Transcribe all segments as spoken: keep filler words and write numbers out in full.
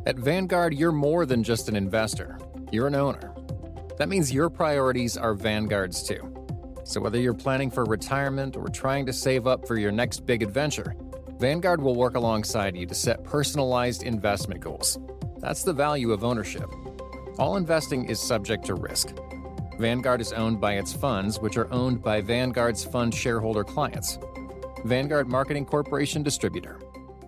At Vanguard, you're more than just an investor. You're an owner. That means your priorities are Vanguard's too. So whether you're planning for retirement or trying to save up for your next big adventure, Vanguard will work alongside you to set personalized investment goals. That's the value of ownership. All investing is subject to risk. Vanguard is owned by its funds, which are owned by Vanguard's fund shareholder clients. Vanguard Marketing Corporation Distributor.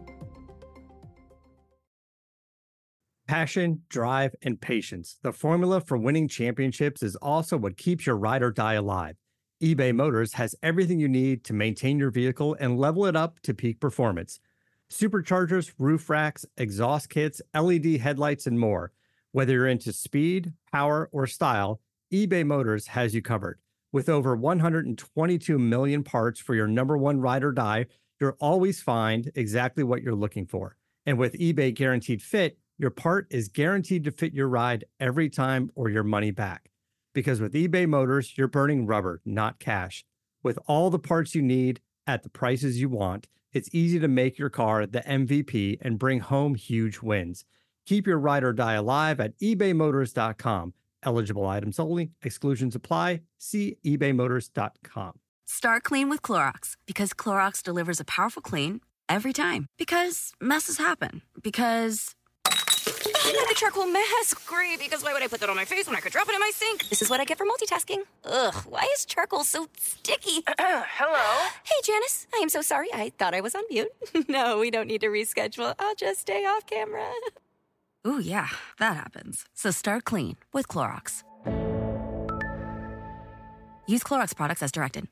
Passion, drive, and patience. The formula for winning championships is also what keeps your ride or die alive. eBay Motors has everything you need to maintain your vehicle and level it up to peak performance. Superchargers, roof racks, exhaust kits, L E D headlights, and more. Whether you're into speed, power, or style, eBay Motors has you covered. With over one hundred twenty-two million parts for your number one ride or die, you'll always find exactly what you're looking for. And with eBay Guaranteed Fit, your part is guaranteed to fit your ride every time or your money back. Because with eBay Motors, you're burning rubber, not cash. With all the parts you need at the prices you want, it's easy to make your car the M V P and bring home huge wins. Keep your ride or die alive at ebay motors dot com. Eligible items only. Exclusions apply. See ebay motors dot com. Start clean with Clorox, because Clorox delivers a powerful clean every time. Because messes happen. Because I got a charcoal mask. Great, because why would I put that on my face when I could drop it in my sink? This is what I get for multitasking. Ugh, why is charcoal so sticky? Hello? Hey, Janice. I am so sorry. I thought I was on mute. No, we don't need to reschedule. I'll just stay off camera. Ooh, yeah, that happens. So start clean with Clorox. Use Clorox products as directed.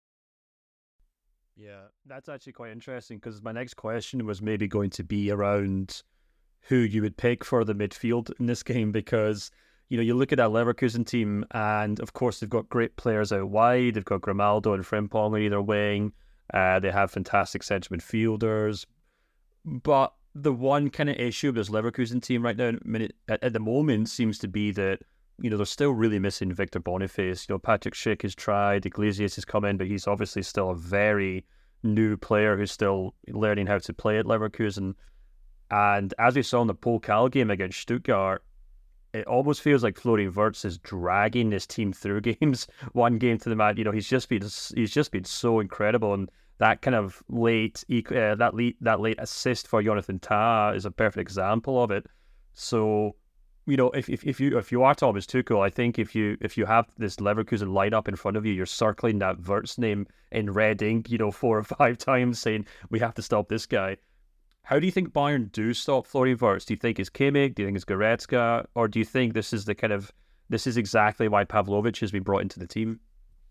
Yeah, that's actually quite interesting, because my next question was maybe going to be around who you would pick for the midfield in this game, because, you know, you look at that Leverkusen team, and of course they've got great players out wide. They've got Grimaldo and Frimpong on either wing. Uh, they have fantastic central midfielders. But the one kind of issue with this Leverkusen team right now at, at the moment seems to be that, you know, they're still really missing Victor Boniface. You know, Patrick Schick has tried, Iglesias has come in, but he's obviously still a very new player who's still learning how to play at Leverkusen. And as we saw in the Pokal game against Stuttgart, it almost feels like Florian Wirtz is dragging this team through games, one game to the man. You know, he's just been he's just been so incredible, and that kind of late uh, that late that late assist for Jonathan Tah is a perfect example of it. So, you know, if if, if you if you are Thomas Tuchel, I think if you if you have this Leverkusen lineup in front of you, you're circling that Wirtz name in red ink, you know, four or five times, saying we have to stop this guy. How do you think Bayern do stop Florian Wirtz? Do you think it's Kimmich? Do you think it's Goretzka? Or do you think this is the kind of this is exactly why Pavlovic has been brought into the team?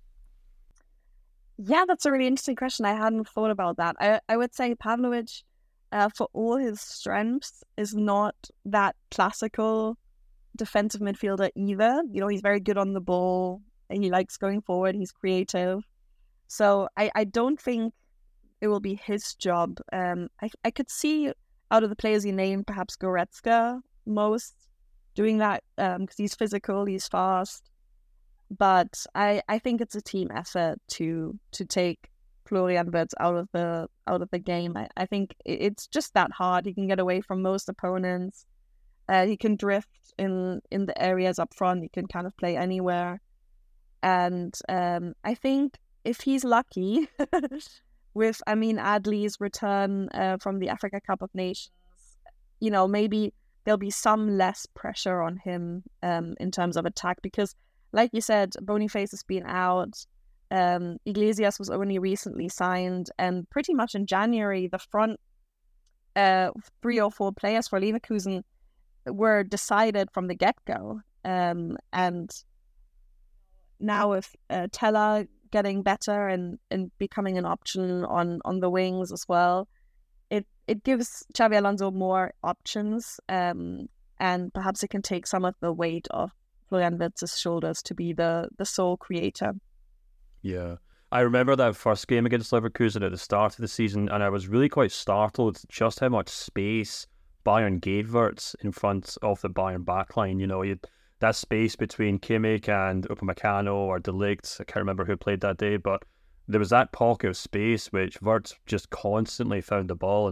Yeah, that's a really interesting question. I hadn't thought about that. I, I would say Pavlovic, uh, for all his strengths, is not that classical defensive midfielder either. You know, he's very good on the ball, and he likes going forward. He's creative. So I, I don't think it will be his job. Um, I I could see out of the players you named, perhaps Goretzka most doing that, um, because he's physical, he's fast. But I, I think it's a team effort to to take Florian Wirtz out of the out of the game. I, I think it's just that hard. He can get away from most opponents. Uh, he can drift in in the areas up front. He can kind of play anywhere. And um, I think if he's lucky, with Amin Adli's return uh, from the Africa Cup of Nations, you know, maybe there'll be some less pressure on him um, in terms of attack, because, like you said, Boniface has been out. Um, Iglesias was only recently signed, and pretty much in January, the front uh, three or four players for Leverkusen were decided from the get-go. Um, and now with uh, Teller getting better and, and becoming an option on, on the wings as well, it it gives Xabi Alonso more options, um, and perhaps it can take some of the weight off Florian Wirtz's shoulders to be the, the sole creator. Yeah. I remember that first game against Leverkusen at the start of the season, and I was really quite startled just how much space Bayern gave Wirtz in front of the Bayern backline. You know, you that space between Kimmich and Upamecano or De Ligt, I can't remember who played that day, but there was that pocket of space which Wirtz just constantly found the ball. And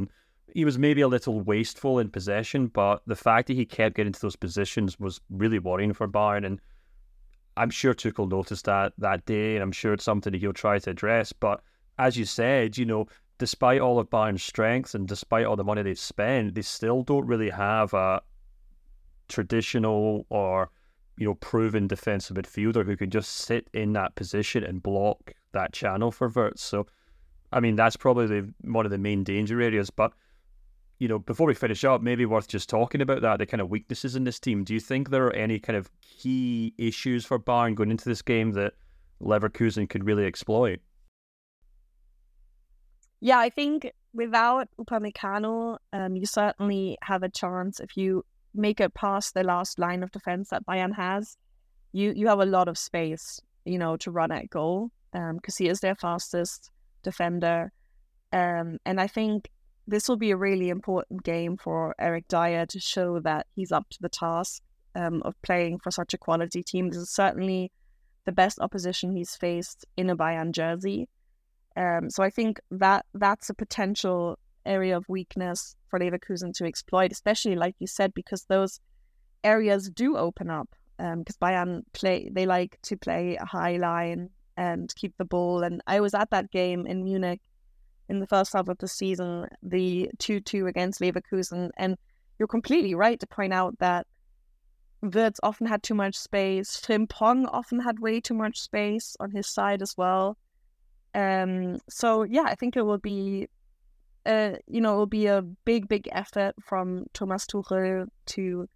he was maybe a little wasteful in possession, but the fact that he kept getting to those positions was really worrying for Bayern. And I'm sure Tuchel noticed that that day, and I'm sure it's something that he'll try to address. But as you said, you know, despite all of Bayern's strengths and despite all the money they've spent, they still don't really have a traditional or, you know, proven defensive midfielder who can just sit in that position and block that channel for Wirtz. So, I mean, that's probably the, one of the main danger areas. But, you know, before we finish up, maybe worth just talking about that, the kind of weaknesses in this team. Do you think there are any kind of key issues for Bayern going into this game that Leverkusen could really exploit? Yeah, I think without Upamecano, um, you certainly have a chance if you make it past the last line of defense that Bayern has. You you have a lot of space, you know, to run at goal, because um, he is their fastest defender. Um, and I think this will be a really important game for Eric Dyer to show that he's up to the task um, of playing for such a quality team. This is certainly the best opposition he's faced in a Bayern jersey. Um, so I think that that's a potential area of weakness for Leverkusen to exploit, especially like you said, because those areas do open up. Because um, Bayern play, they like to play a high line and keep the ball. And I was at that game in Munich in the first half of the season, the two two against Leverkusen, and you're completely right to point out that Wirtz often had too much space. Frimpong often had way too much space on his side as well. Um, so yeah, I think it will be, uh, you know, it will be a big, big effort from Thomas Tuchel to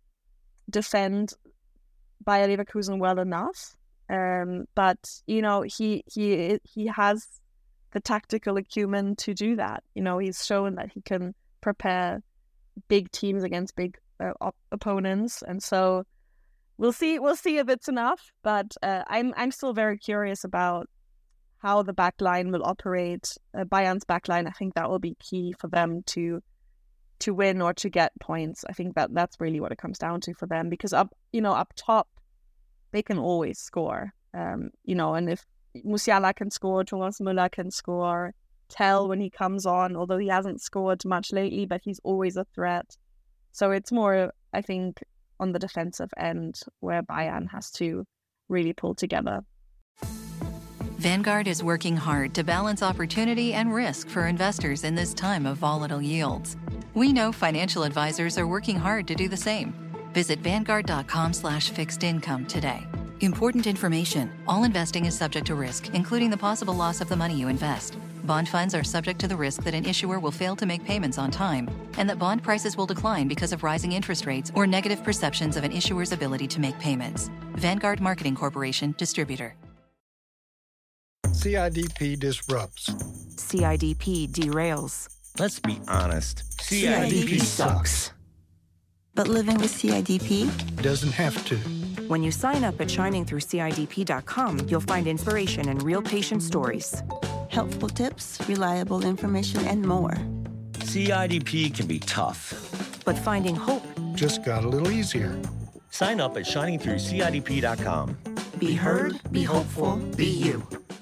defend Bayer Leverkusen well enough. Um, but you know, he he he has the tactical acumen to do that. You know, he's shown that he can prepare big teams against big uh, op- opponents, and so we'll see. We'll see if it's enough. But uh, I'm I'm still very curious about how the back line will operate. Uh, Bayern's back line, I think that will be key for them to to win or to get points. I think that that's really what it comes down to for them, because up, you know, up top, they can always score. Um, you know, and if Musiala can score, Thomas Müller can score, Tell when he comes on, although he hasn't scored much lately, but he's always a threat. So it's more, I think, on the defensive end where Bayern has to really pull together. Vanguard is working hard to balance opportunity and risk for investors in this time of volatile yields. We know financial advisors are working hard to do the same. Visit Vanguard.com slash fixed income today. Important information. All investing is subject to risk, including the possible loss of the money you invest. Bond funds are subject to the risk that an issuer will fail to make payments on time, and that bond prices will decline because of rising interest rates or negative perceptions of an issuer's ability to make payments. Vanguard Marketing Corporation, Distributor. C I D P disrupts. C I D P derails. Let's be honest. C I D P sucks. But living with C I D P doesn't have to. When you sign up at shining through C I D P dot com, you'll find inspiration and real patient stories. Helpful tips, reliable information, and more. C I D P can be tough, but finding hope just got a little easier. Sign up at shining through C I D P dot com. Be heard, be hopeful, be you.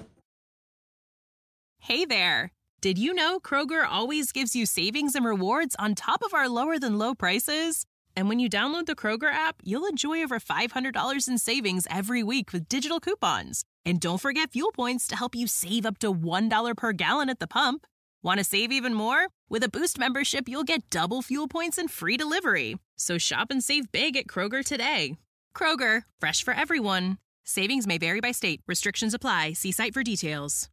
Hey there! Did you know Kroger always gives you savings and rewards on top of our lower-than-low prices? And when you download the Kroger app, you'll enjoy over five hundred dollars in savings every week with digital coupons. And don't forget fuel points to help you save up to one dollar per gallon at the pump. Want to save even more? With a Boost membership, you'll get double fuel points and free delivery. So shop and save big at Kroger today. Kroger, fresh for everyone. Savings may vary by state. Restrictions apply. See site for details.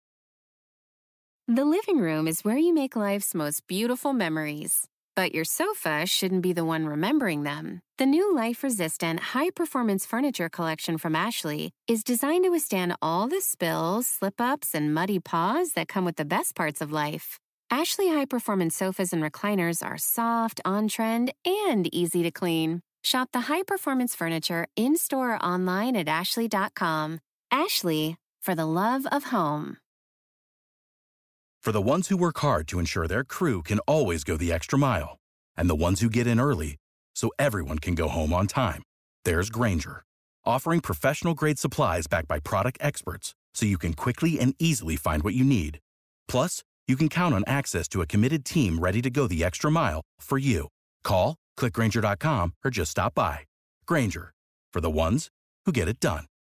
The living room is where you make life's most beautiful memories. But your sofa shouldn't be the one remembering them. The new life-resistant, high-performance furniture collection from Ashley is designed to withstand all the spills, slip-ups, and muddy paws that come with the best parts of life. Ashley high-performance sofas and recliners are soft, on-trend, and easy to clean. Shop the high-performance furniture in-store or online at ashley dot com. Ashley, for the love of home. For the ones who work hard to ensure their crew can always go the extra mile, and the ones who get in early so everyone can go home on time, there's Grainger, offering professional-grade supplies backed by product experts so you can quickly and easily find what you need. Plus, you can count on access to a committed team ready to go the extra mile for you. Call, click Grainger dot com, or just stop by. Grainger, for the ones who get it done.